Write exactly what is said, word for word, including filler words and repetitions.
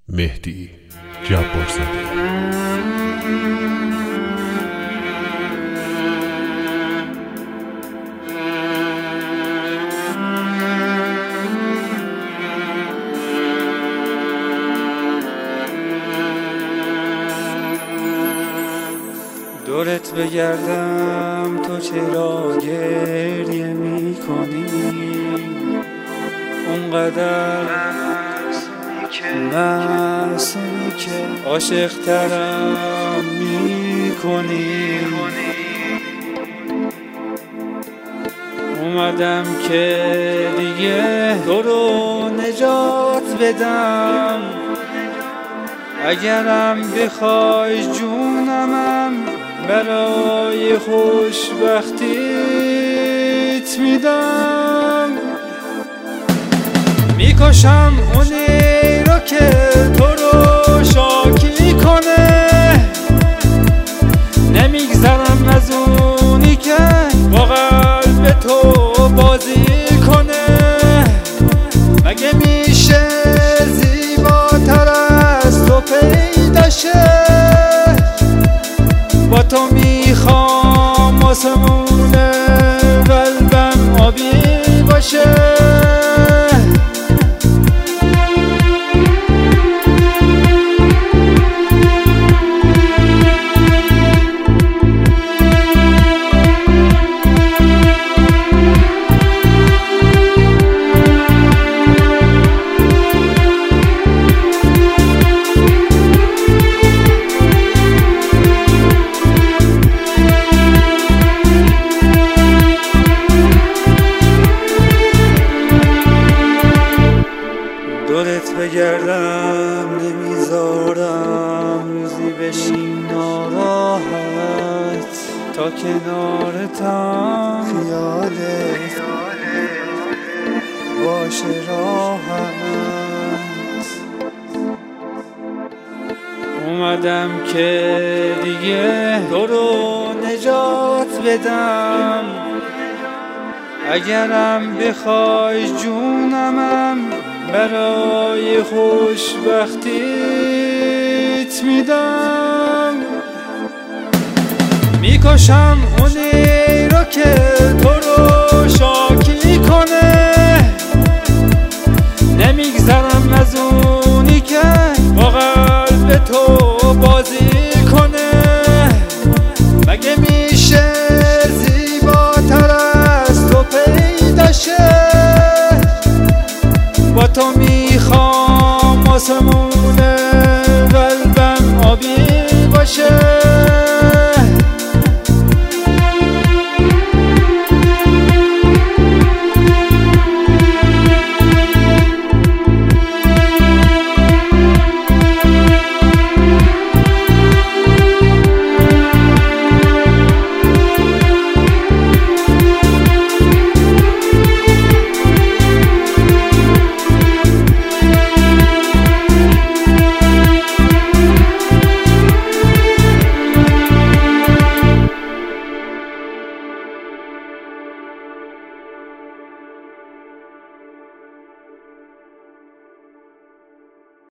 مهدی جبارزاده. دورت بگردم تو چرا گریه می کنی؟ اونقدر معصومی که عاشق ترم می کنی. اومدم که دیگه تو رو نجات بدم، اگرم بخوای جونمم برای خوشبختیت میدم. میکشم اونی رو که تو رو شاکی کنه، نمیگذرم از اونی که با قلب تو بازی کنه. مگه میشه زیباتر از تو پیدا شه؟ با تو میخوام آسمون قلبم آبی باشه. دورت بگردم نمیذارم روزی بشین ناراحت، تا کنارتم خیالت باشه راحت. اومدم که دیگه تو رو نجات بدم، اگرم بخوای جونمم برای خوشبختیت میدم. میکشم اونی رو که تو رو شاکی کنه، نمیگذرم از اونی که با قلب تو بازی کنه. مگه میشه زیباتر از تو پیدا شه؟ با تو میخوام آسمون قلبم آبی باشه.